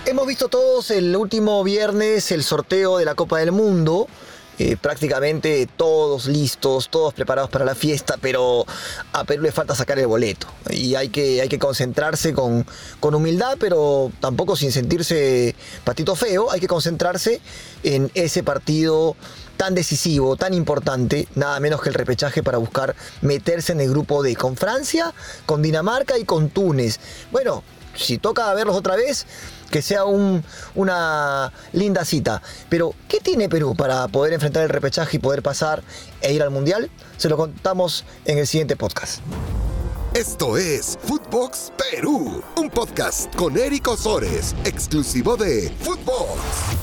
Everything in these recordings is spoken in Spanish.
Hemos visto todos el último viernes el sorteo de la Copa del Mundo. Prácticamente todos listos, todos preparados para la fiesta, pero a Perú le falta sacar el boleto. Y hay que concentrarse con humildad, pero tampoco sin sentirse patito feo. Hay que concentrarse en ese partido tan decisivo, tan importante, nada menos que el repechaje para buscar meterse en el grupo D, con Francia, con Dinamarca y con Túnez. Bueno, si toca verlos otra vez, que sea una linda cita. Pero, ¿qué tiene Perú para poder enfrentar el repechaje y poder pasar e ir al Mundial? Se lo contamos en el siguiente podcast. Esto es Footbox Perú, un podcast con Eric Osores, exclusivo de Footbox.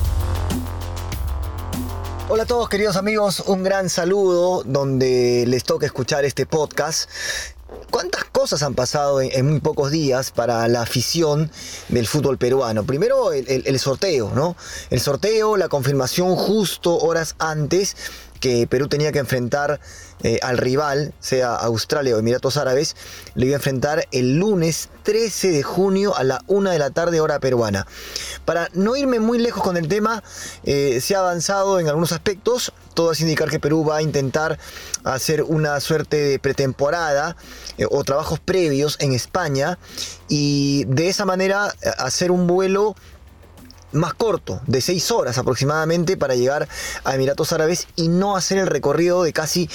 Hola a todos, queridos amigos, un gran saludo donde les toca escuchar este podcast. ¿Cuántas cosas han pasado en muy pocos días para la afición del fútbol peruano? Primero el sorteo, ¿no? El sorteo, la confirmación justo horas antes que Perú tenía que enfrentar al rival, sea Australia o Emiratos Árabes, le iba a enfrentar el lunes 13 de junio a la 1 de la tarde hora peruana. Para no irme muy lejos con el tema, se ha avanzado en algunos aspectos. Todo hace indicar que Perú va a intentar hacer una suerte de pretemporada o trabajos previos en España y de esa manera hacer un vuelo más corto, de 6 horas aproximadamente, para llegar a Emiratos Árabes y no hacer el recorrido de casi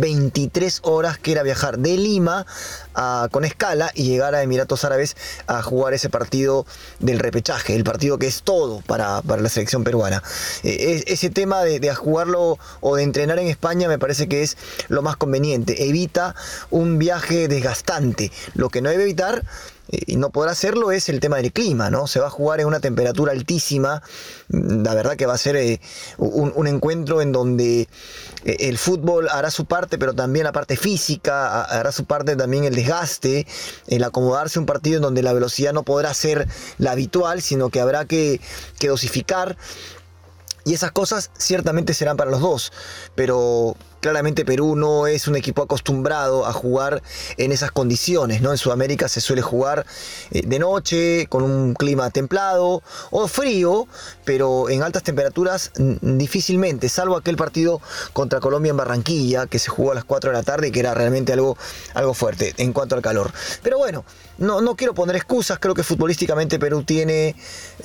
23 horas que era viajar de Lima con escala y llegar a Emiratos Árabes a jugar ese partido del repechaje, el partido que es todo para la selección peruana. Ese tema de jugarlo o de entrenar en España me parece que es lo más conveniente. Evita un viaje desgastante. Lo que no debe evitar y no podrá hacerlo es el tema del clima, ¿no? Se va a jugar en una temperatura altísima. La verdad que va a ser un encuentro en donde el fútbol hará su parte, pero también la parte física, hará su parte también el desgaste, el acomodarse a un partido en donde la velocidad no podrá ser la habitual, sino que habrá que dosificar. Y esas cosas ciertamente serán para los dos, pero claramente Perú no es un equipo acostumbrado a jugar en esas condiciones, ¿no? En Sudamérica se suele jugar de noche, con un clima templado o frío, pero en altas temperaturas difícilmente, salvo aquel partido contra Colombia en Barranquilla, que se jugó a las 4 de la tarde, que era realmente algo fuerte en cuanto al calor. Pero bueno, no quiero poner excusas, creo que futbolísticamente Perú tiene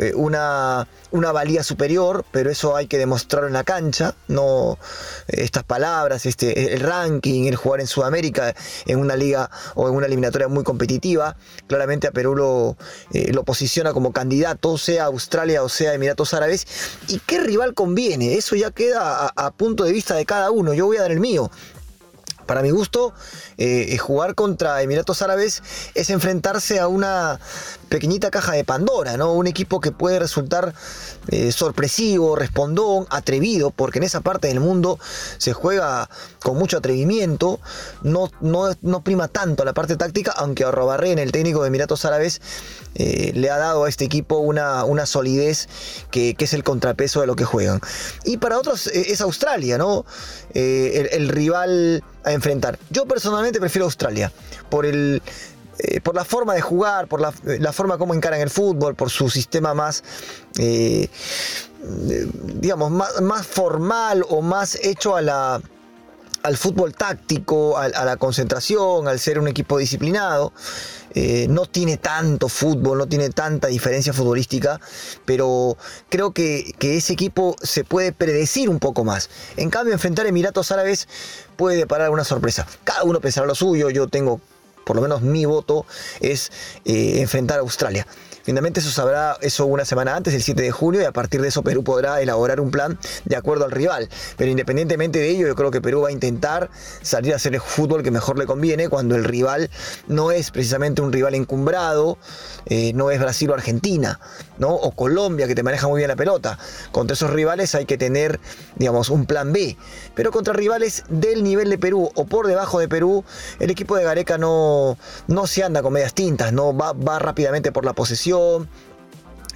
una valía superior, pero eso hay que demostrarlo en la cancha, no estas palabras, el ranking, el jugar en Sudamérica, en una liga o en una eliminatoria muy competitiva. Claramente a Perú lo posiciona como candidato, sea Australia o sea Emiratos Árabes. ¿Y qué rival conviene? Eso ya queda a punto de vista de cada uno. Yo voy a dar el mío. Para mi gusto, jugar contra Emiratos Árabes es enfrentarse a una pequeñita caja de Pandora, ¿no? Un equipo que puede resultar sorpresivo, respondón, atrevido, porque en esa parte del mundo se juega con mucho atrevimiento, no prima tanto la parte táctica, aunque Arrobarrena, el técnico de Emiratos Árabes, le ha dado a este equipo una solidez que es el contrapeso de lo que juegan. Y para otros es Australia, ¿no? El rival a enfrentar. Yo personalmente prefiero Australia por la forma de jugar, por la forma como encaran el fútbol, por su sistema más digamos más formal o más hecho al fútbol táctico, a la concentración, al ser un equipo disciplinado. No tiene tanto fútbol, no tiene tanta diferencia futbolística, pero creo que ese equipo se puede predecir un poco más. En cambio, enfrentar a Emiratos Árabes puede deparar una sorpresa. Cada uno pensará lo suyo. Yo tengo, por lo menos mi voto es enfrentar a Australia. Finalmente eso sabrá eso una semana antes, el 7 de junio, y a partir de eso Perú podrá elaborar un plan de acuerdo al rival. Pero independientemente de ello, yo creo que Perú va a intentar salir a hacer el fútbol que mejor le conviene cuando el rival no es precisamente un rival encumbrado, no es Brasil o Argentina, ¿no? O Colombia, que te maneja muy bien la pelota. Contra esos rivales hay que tener, digamos, un plan B. Pero contra rivales del nivel de Perú o por debajo de Perú, el equipo de Gareca no se anda con medias tintas, ¿no? Va rápidamente por la posesión.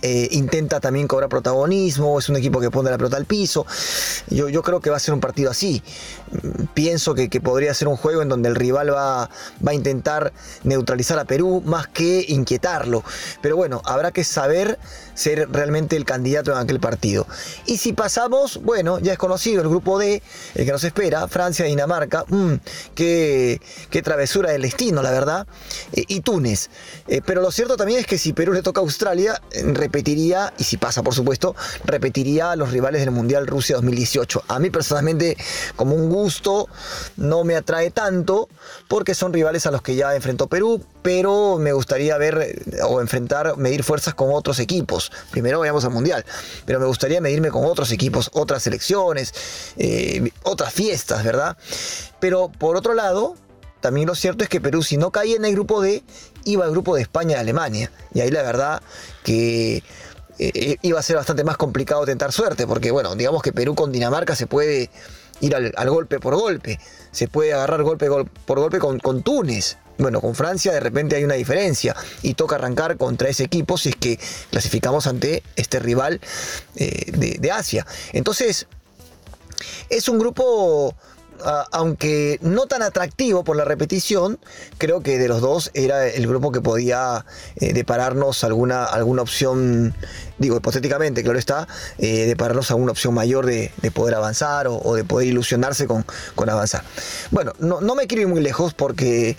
intenta también cobrar protagonismo, es un equipo que pone la pelota al piso. Yo creo que va a ser un partido así. Pienso que podría ser un juego en donde el rival va a intentar neutralizar a Perú más que inquietarlo. Pero bueno, habrá que saber ser realmente el candidato en aquel partido. Y si pasamos, bueno, ya es conocido el grupo D, el que nos espera, Francia, Dinamarca, qué travesura del destino, la verdad, y Túnez. Pero lo cierto también es que si Perú le toca a Australia, repetiría, y si pasa por supuesto, repetiría a los rivales del Mundial Rusia 2018. A mí personalmente, como un gusto, no me atrae tanto, porque son rivales a los que ya enfrentó Perú, pero me gustaría ver o medir fuerzas con otros equipos. Primero vayamos al Mundial, pero me gustaría medirme con otros equipos, otras selecciones, otras fiestas, ¿verdad? Pero por otro lado, también lo cierto es que Perú, si no caía en el grupo D, iba al grupo de España y Alemania. Y ahí la verdad que iba a ser bastante más complicado tentar suerte, porque bueno, digamos que Perú con Dinamarca se puede ir al golpe por golpe, se puede agarrar golpe por golpe con Túnez. Bueno, con Francia de repente hay una diferencia y toca arrancar contra ese equipo si es que clasificamos ante este rival de Asia. Entonces, es un grupo, aunque no tan atractivo por la repetición, creo que de los dos era el grupo que podía depararnos alguna opción, digo hipotéticamente, claro está, depararnos alguna opción mayor de poder avanzar o de poder ilusionarse con avanzar. Bueno, no me quiero ir muy lejos porque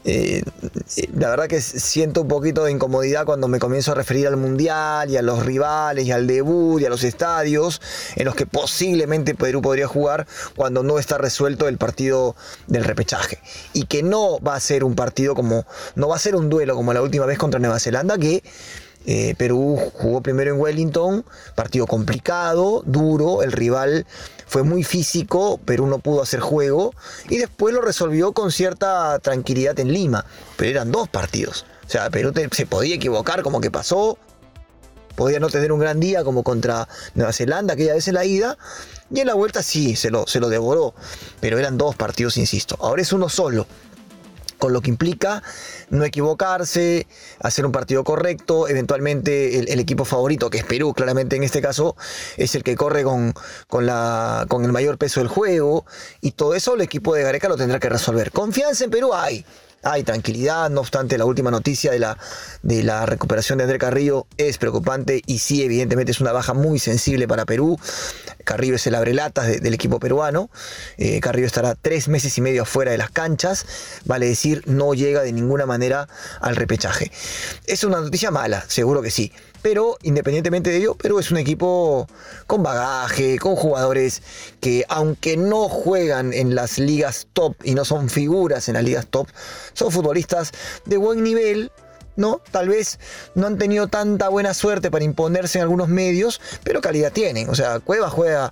la verdad que siento un poquito de incomodidad cuando me comienzo a referir al Mundial y a los rivales y al debut y a los estadios en los que posiblemente Perú podría jugar cuando no está resuelto el partido del repechaje, y que no va a ser un partido no va a ser un duelo como la última vez contra Nueva Zelanda, que Perú jugó primero en Wellington, partido complicado, duro, el rival fue muy físico, Perú no pudo hacer juego y después lo resolvió con cierta tranquilidad en Lima, pero eran dos partidos, o sea, Perú se podía equivocar como que pasó, podía no tener un gran día como contra Nueva Zelanda aquella vez en la ida, y en la vuelta sí, se lo devoró, pero eran dos partidos, insisto, ahora es uno solo, con lo que implica no equivocarse, hacer un partido correcto, eventualmente el equipo favorito, que es Perú, claramente en este caso, es el que corre con el mayor peso del juego, y todo eso el equipo de Gareca lo tendrá que resolver. Confianza en Perú hay tranquilidad, no obstante la última noticia de la recuperación de André Carrillo es preocupante y sí, evidentemente es una baja muy sensible para Perú. Carrillo es el abrelatas del equipo peruano. Carrillo estará 3 meses y medio afuera de las canchas, vale decir, no llega de ninguna manera al repechaje. Es una noticia mala, seguro que sí, pero independientemente de ello, Perú es un equipo con bagaje, con jugadores que aunque no juegan en las ligas top y no son figuras en las ligas top, son futbolistas de buen nivel, ¿no? Tal vez no han tenido tanta buena suerte para imponerse en algunos medios, pero calidad tienen. O sea, Cueva juega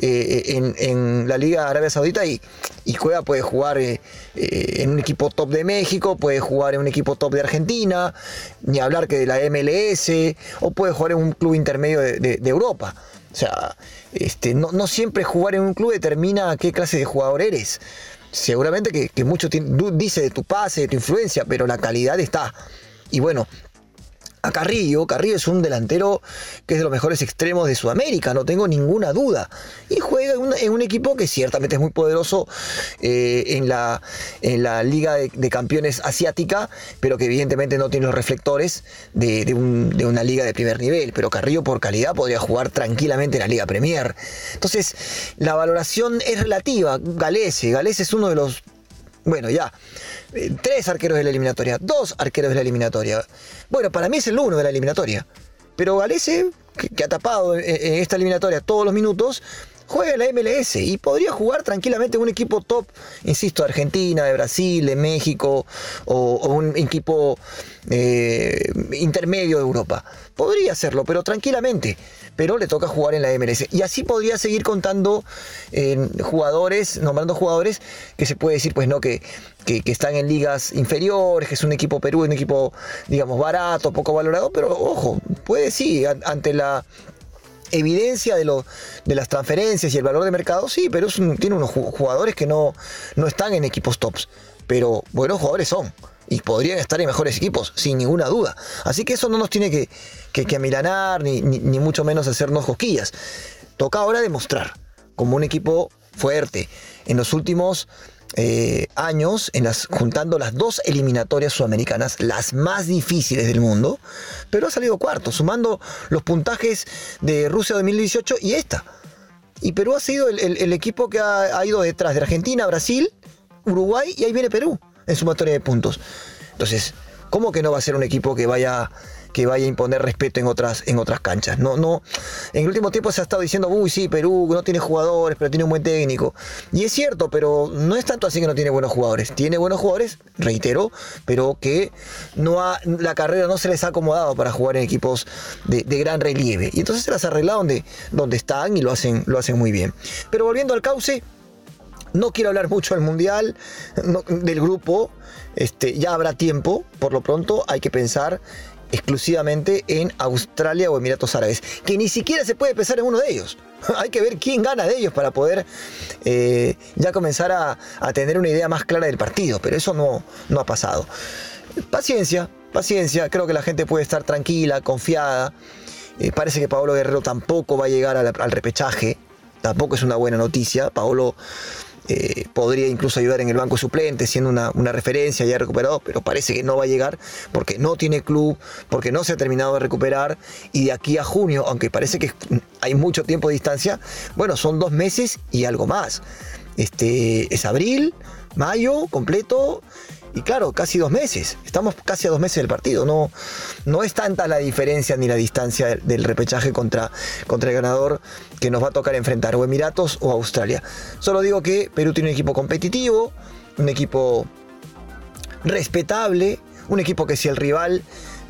en la Liga de Arabia Saudita y Cueva puede jugar en un equipo top de México, puede jugar en un equipo top de Argentina, ni hablar que de la MLS, o puede jugar en un club intermedio de Europa. O sea, no siempre jugar en un club determina qué clase de jugador eres. Seguramente que mucho dice de tu pase, de tu influencia, pero la calidad está. Y bueno, a Carrillo es un delantero que es de los mejores extremos de Sudamérica, no tengo ninguna duda. Y juega en un equipo que ciertamente es muy poderoso en la Liga de Campeones asiática, pero que evidentemente no tiene los reflectores de una liga de primer nivel. Pero Carrillo por calidad podría jugar tranquilamente en la Liga Premier. Entonces, la valoración es relativa. Galese es uno de los... Bueno, ya, 3 arqueros de la eliminatoria, 2 arqueros de la eliminatoria. Bueno, para mí es el 1 de la eliminatoria. Pero Galese, que ha tapado en esta eliminatoria todos los minutos, juega en la MLS y podría jugar tranquilamente en un equipo top, insisto, de Argentina, de Brasil, de México, o un equipo intermedio de Europa. Podría hacerlo, pero tranquilamente. Pero le toca jugar en la MLS. Y así podría seguir contando nombrando jugadores que se puede decir, pues no, que están en ligas inferiores, que es un equipo Perú, un equipo, digamos, barato, poco valorado, pero ojo, puede sí, ante la evidencia de las transferencias y el valor de mercado, sí, pero tiene unos jugadores que no están en equipos tops, pero buenos jugadores son. y podrían estar en mejores equipos, sin ninguna duda. Así que eso no nos tiene que amilanar, ni mucho menos hacernos cosquillas. Toca ahora demostrar como un equipo fuerte. En los últimos años, juntando las 2 eliminatorias sudamericanas, las más difíciles del mundo, pero ha salido cuarto, sumando los puntajes de Rusia 2018 y esta. Y Perú ha sido el equipo que ha ido detrás de Argentina, Brasil, Uruguay, y ahí viene Perú en sumatoria de puntos. Entonces, ¿cómo que no va a ser un equipo que vaya a imponer respeto en otras canchas? No. En el último tiempo se ha estado diciendo, sí, Perú no tiene jugadores, pero tiene un buen técnico. Y es cierto, pero no es tanto así que no tiene buenos jugadores. Tiene buenos jugadores, reitero, pero que la carrera no se les ha acomodado para jugar en equipos de gran relieve. Y entonces se las arregla donde están y lo hacen muy bien. Pero volviendo al cauce, no quiero hablar mucho del Mundial, del grupo. Ya habrá tiempo. Por lo pronto hay que pensar exclusivamente en Australia o Emiratos Árabes, que ni siquiera se puede pensar en uno de ellos. Hay que ver quién gana de ellos para poder ya comenzar a tener una idea más clara del partido, pero eso no ha pasado. Paciencia, creo que la gente puede estar tranquila, confiada. Parece que Paolo Guerrero tampoco va a llegar al repechaje, tampoco es una buena noticia. Paolo podría incluso ayudar en el banco suplente, siendo una referencia ya recuperado, pero parece que no va a llegar porque no tiene club, porque no se ha terminado de recuperar, y de aquí a junio, aunque parece que hay mucho tiempo de distancia, bueno, son 2 meses y algo más. Es abril, mayo completo, y claro, casi 2 meses. Estamos casi a 2 meses del partido. No es tanta la diferencia ni la distancia del repechaje contra el ganador que nos va a tocar enfrentar, o Emiratos o Australia. Solo digo que Perú tiene un equipo competitivo, un equipo respetable, un equipo que si el rival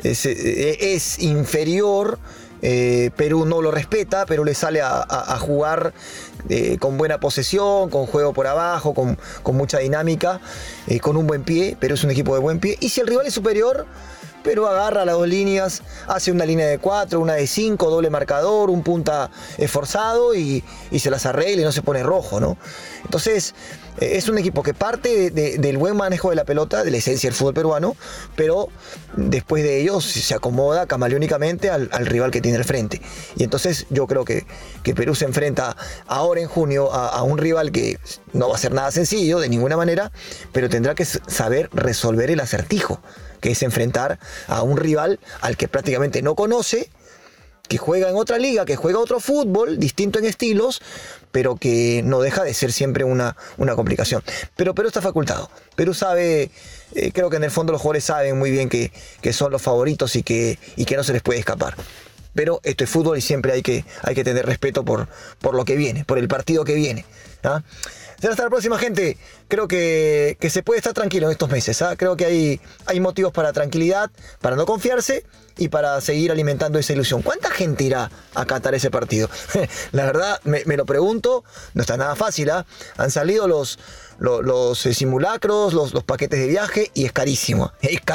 es inferior, Perú no lo respeta. Perú le sale a jugar con buena posesión, con juego por abajo, con mucha dinámica, con un buen pie. Perú es un equipo de buen pie, y si el rival es superior, Perú agarra las 2 líneas, hace una línea de 4, una de 5, doble marcador, un punta esforzado y se las arregla y no se pone rojo, ¿no? Entonces, es un equipo que parte del buen manejo de la pelota, de la esencia del fútbol peruano, pero después de ello se acomoda camaleónicamente al rival que tiene al frente. Y entonces yo creo que Perú se enfrenta ahora en junio a un rival que no va a ser nada sencillo, de ninguna manera, pero tendrá que saber resolver el acertijo, que es enfrentar a un rival al que prácticamente no conoce, que juega en otra liga, que juega otro fútbol, distinto en estilos, pero que no deja de ser siempre una complicación. Pero Perú está facultado. Perú sabe, creo que en el fondo los jugadores saben muy bien que son los favoritos y que no se les puede escapar. Pero esto es fútbol y siempre hay que tener respeto por lo que viene, por el partido que viene, ¿ah? Será hasta la próxima, gente. Creo que se puede estar tranquilo en estos meses, ¿ah? Creo que hay motivos para tranquilidad, para no confiarse y para seguir alimentando esa ilusión. ¿Cuánta gente irá a Qatar ese partido? La verdad, me lo pregunto. No está nada fácil, ¿ah? Han salido los simulacros, los paquetes de viaje, y es carísimo.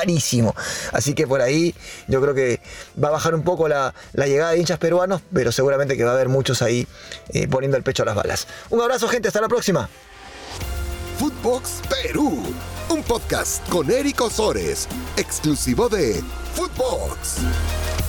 Así que por ahí yo creo que va a bajar un poco la llegada de hinchas peruanos, pero seguramente que va a haber muchos ahí poniendo el pecho a las balas. Un abrazo, gente, hasta la próxima. Footbox Perú, un podcast con Eric Osores, exclusivo de Footbox.